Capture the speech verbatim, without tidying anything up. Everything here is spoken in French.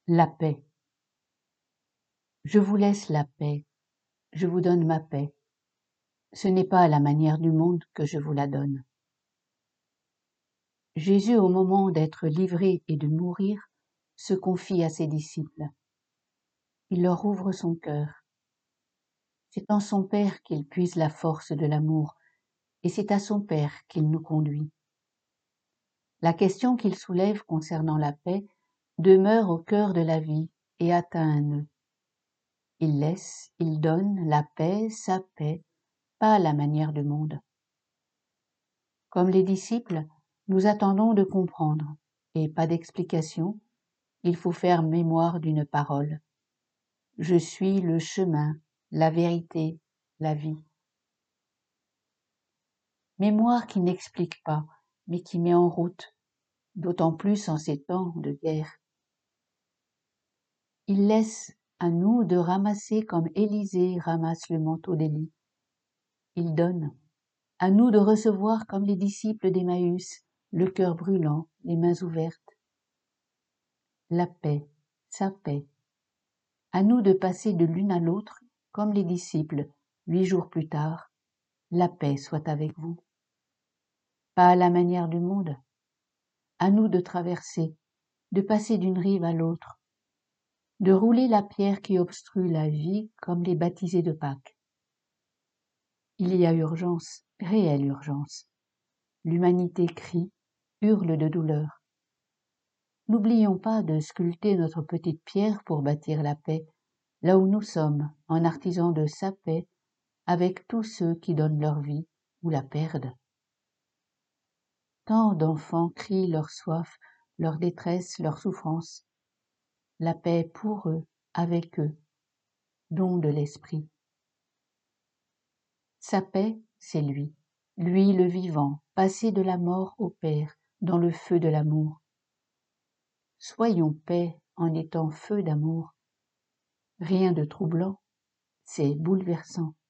La paix. Je vous laisse la paix, je vous donne ma paix. Ce n'est pas à la manière du monde que je vous la donne. Jésus, au moment d'être livré et de mourir, se confie à ses disciples. Il leur ouvre son cœur. C'est en son Père qu'il puise la force de l'amour, et c'est à son Père qu'il nous conduit. La question qu'il soulève concernant la paix demeure au cœur de la vie et atteint un nœud. Il laisse, il donne la paix, sa paix, pas à la manière du monde. Comme les disciples, nous attendons de comprendre, et pas d'explication, il faut faire mémoire d'une parole. Je suis le chemin, la vérité, la vie. Mémoire qui n'explique pas, mais qui met en route, d'autant plus en ces temps de guerre. Il laisse à nous de ramasser comme Élisée ramasse le manteau d'Élie. Il donne, à nous de recevoir comme les disciples d'Emmaüs, le cœur brûlant, les mains ouvertes. La paix, sa paix. À nous de passer de l'une à l'autre comme les disciples, huit jours plus tard. La paix soit avec vous. Pas à la manière du monde. À nous de traverser, de passer d'une rive à l'autre, de rouler la pierre qui obstrue la vie comme les baptisés de Pâques. Il y a urgence, réelle urgence. L'humanité crie, hurle de douleur. N'oublions pas de sculpter notre petite pierre pour bâtir la paix, là où nous sommes, en artisans de sa paix, avec tous ceux qui donnent leur vie ou la perdent. Tant d'enfants crient leur soif, leur détresse, leur souffrance. La paix pour eux, avec eux, don de l'esprit. Sa paix, c'est lui, lui le vivant, passé de la mort au Père, dans le feu de l'amour. Soyons paix en étant feu d'amour. Rien de troublant, c'est bouleversant.